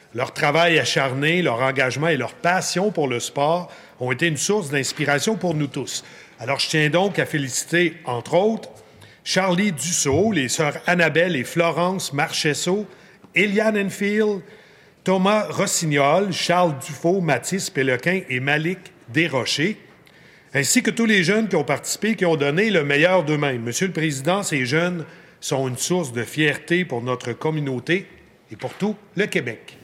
Leur travail acharné, leur engagement et leur passion pour le sport ont été une source d'inspiration pour nous tous. Alors, je tiens donc à féliciter, entre autres, Charlie Dussault, les sœurs Annabelle et Florence Marchesso, Eliane Enfield, Thomas Rossignol, Charles Dufault, Mathis Péloquin et Malik Desrochers, ainsi que tous les jeunes qui ont participé, qui ont donné le meilleur d'eux-mêmes. Monsieur le Président, ces jeunes sont une source de fierté pour notre communauté et pour tout le Québec.